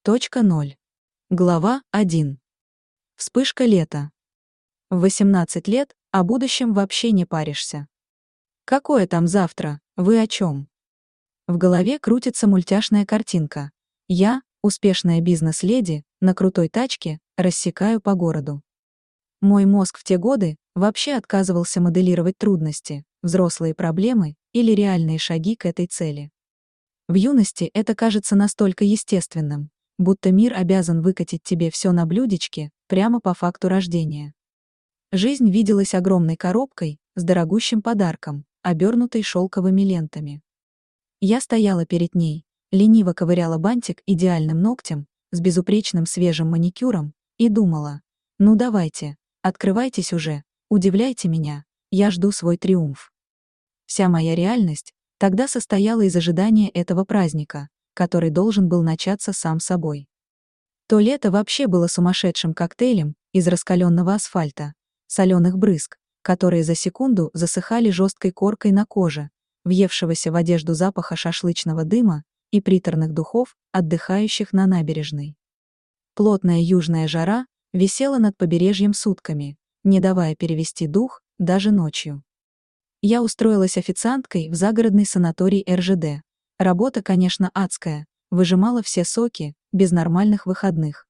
2.0. Глава 1. Вспышка лета. В 18 лет о будущем вообще не паришься. Какое там завтра, вы о чем? В голове крутится мультяшная картинка. Я, успешная бизнес-леди, на крутой тачке, рассекаю по городу. Мой мозг в те годы вообще отказывался моделировать трудности, взрослые проблемы или реальные шаги к этой цели. В юности это кажется настолько естественным, будто мир обязан выкатить тебе все на блюдечке, прямо по факту рождения. Жизнь виделась огромной коробкой с дорогущим подарком, обернутой шелковыми лентами. Я стояла перед ней, лениво ковыряла бантик идеальным ногтем, с безупречным свежим маникюром, и думала: ну давайте, открывайтесь уже, удивляйте меня, я жду свой триумф. Вся моя реальность тогда состояла из ожидания этого праздника, который должен был начаться сам собой. То лето вообще было сумасшедшим коктейлем из раскаленного асфальта, соленых брызг, которые за секунду засыхали жесткой коркой на коже, въевшегося в одежду запаха шашлычного дыма и приторных духов, отдыхающих на набережной. Плотная южная жара висела над побережьем сутками, не давая перевести дух даже ночью. Я устроилась официанткой в загородный санаторий РЖД. Работа, конечно, адская, выжимала все соки, без нормальных выходных.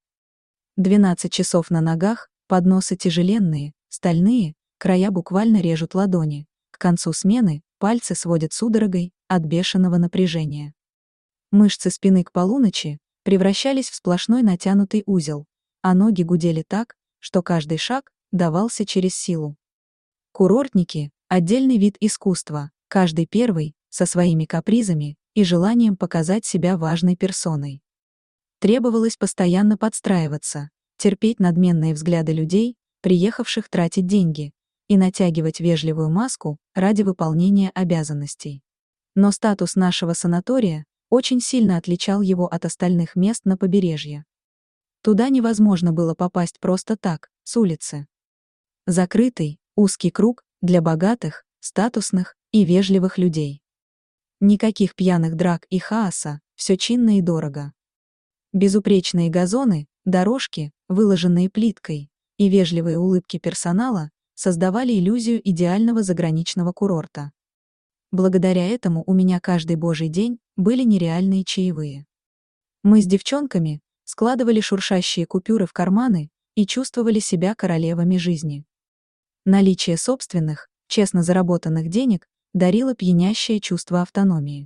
12 часов на ногах, подносы тяжеленные, стальные, края буквально режут ладони. К концу смены пальцы сводят судорогой от бешеного напряжения. Мышцы спины к полуночи превращались в сплошной натянутый узел, а ноги гудели так, что каждый шаг давался через силу. Курортники — отдельный вид искусства, каждый первый, со своими капризами и желанием показать себя важной персоной. Требовалось постоянно подстраиваться, терпеть надменные взгляды людей, приехавших тратить деньги, и натягивать вежливую маску ради выполнения обязанностей. Но статус нашего санатория очень сильно отличал его от остальных мест на побережье. Туда невозможно было попасть просто так, с улицы. Закрытый, узкий круг для богатых, статусных и вежливых людей. Никаких пьяных драк и хаоса, все чинно и дорого. Безупречные газоны, дорожки, выложенные плиткой, и вежливые улыбки персонала создавали иллюзию идеального заграничного курорта. Благодаря этому у меня каждый божий день были нереальные чаевые. Мы с девчонками складывали шуршащие купюры в карманы и чувствовали себя королевами жизни. Наличие собственных, честно заработанных денег дарило пьянящее чувство автономии.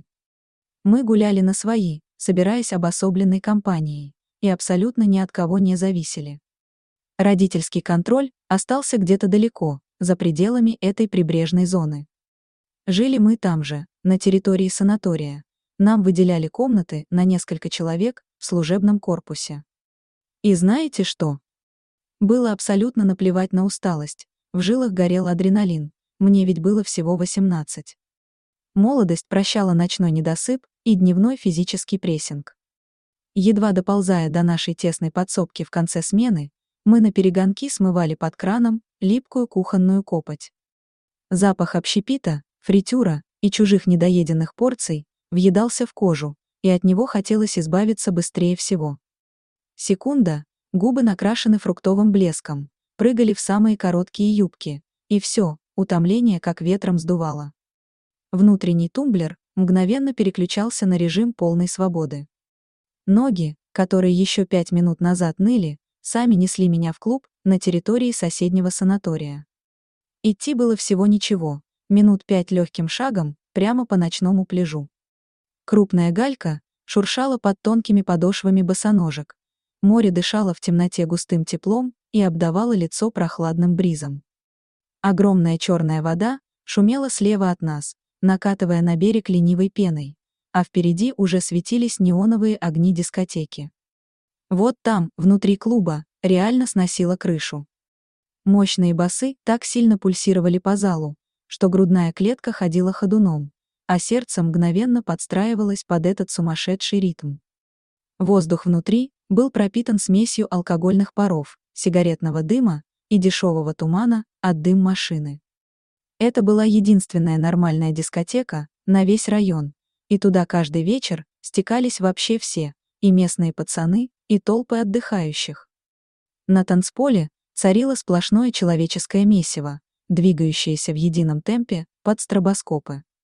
Мы гуляли на свои, собираясь обособленной компанией, и абсолютно ни от кого не зависели. Родительский контроль остался где-то далеко, за пределами этой прибрежной зоны. Жили мы там же, на территории санатория. Нам выделяли комнаты на несколько человек в служебном корпусе. И знаете что? Было абсолютно наплевать на усталость, в жилах горел адреналин, мне ведь было всего 18. Молодость прощала ночной недосып и дневной физический прессинг. Едва доползая до нашей тесной подсобки в конце смены, мы наперегонки смывали под краном липкую кухонную копоть. Запах общепита, фритюра и чужих недоеденных порций въедался в кожу, и от него хотелось избавиться быстрее всего. Секунда, губы накрашены фруктовым блеском, прыгали в самые короткие юбки, и все, утомление как ветром сдувало. Внутренний тумблер мгновенно переключался на режим полной свободы. Ноги, которые еще 5 минут назад ныли, сами несли меня в клуб на территории соседнего санатория. Идти было всего ничего, минут 5 легким шагом, прямо по ночному пляжу. Крупная галька шуршала под тонкими подошвами босоножек. Море дышало в темноте густым теплом и обдавало лицо прохладным бризом. Огромная черная вода шумела слева от нас, накатывая на берег ленивой пеной, а впереди уже светились неоновые огни дискотеки. Вот там, внутри клуба, реально сносило крышу. Мощные басы так сильно пульсировали по залу, что грудная клетка ходила ходуном, а сердце мгновенно подстраивалось под этот сумасшедший ритм. Воздух внутри был пропитан смесью алкогольных паров, сигаретного дыма и дешевого тумана от дым-машины. Это была единственная нормальная дискотека на весь район, и туда каждый вечер стекались вообще все, и местные пацаны, и толпы отдыхающих. На танцполе царило сплошное человеческое месиво, двигающееся в едином темпе под стробоскопы.